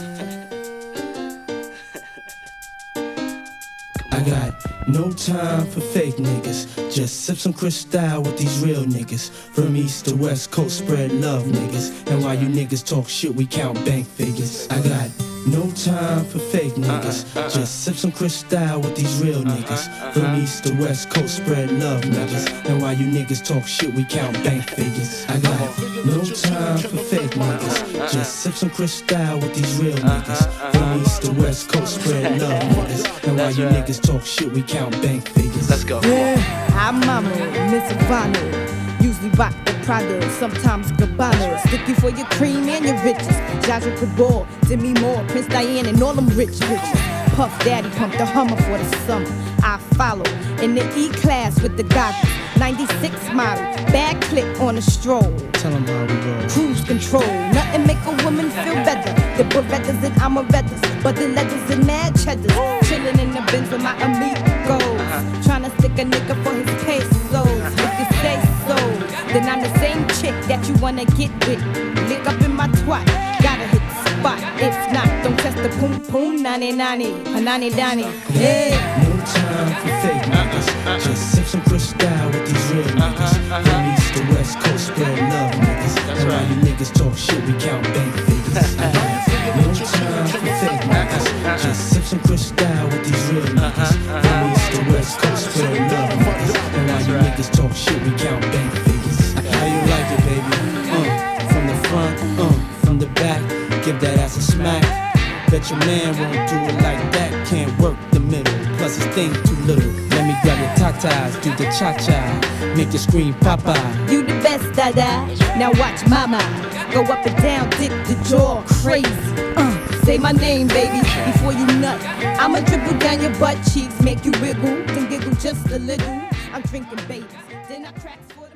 I got no time for fake niggas. Just sip some Cristal with these real niggas. From east to west coast, spread love niggas. And while you niggas talk shit, we count bank figures. I got no time for fake niggas. Just sip some Cristal with these real niggas. From east to west coast, spread love niggas. And while you niggas talk shit, we count bank figures. I got no time for fake niggas. Just sip some Cristal with these real niggas. From east to west coast, spread love niggas. And while you niggas talk shit, we count bank figures. Let's go. Yeah, I'm Mama, Miss Ivana. Usually rock the Prada, sometimes Gabbana. Sticky for your cream and your riches. Jaja Gabor, Demi Moore, Prince Diane, and all them rich bitches. Puff Daddy pumped the Hummer for the summer. I follow in the E-class with the goggles. 96 model, bad click on a stroll. Tell 'em how we roll. Cruise control, nothing make a woman feel better. The Berettas and Amarettas, but the letters and mad cheddars. Chillin' in the Benz with my amigos. Tryna stick a nigga for his pesos. If you say so, then I'm the same chick that you wanna get with. Lick up in my twat, gotta hit the spot. If not, don't test the poom poom, nani nani, panani dani. Yeah. No time for fake niggas. Just sip some Cristal with these real niggas. From east to west coast, spread love niggas. And while you niggas talk shit, we count bank figures. I got no time for fake niggas. Just sip some Cristal with these real niggas. From east to west coast, spread love niggas. And while you niggas talk shit, we count bank figures. How you like it, baby? From the front, from the back, give that ass a smack. Bet your man won't do it like that. Can't work the middle, plus his thing too little. Let me grab your tatas, do the cha-cha, make you scream papa. You the best, dada. Now watch mama go up and down, dip the jaw, crazy. Say my name, baby, before you nut. I'ma dribble down your butt cheeks, make you wiggle, then giggle just a little. I'm drinking babies, then I cracks for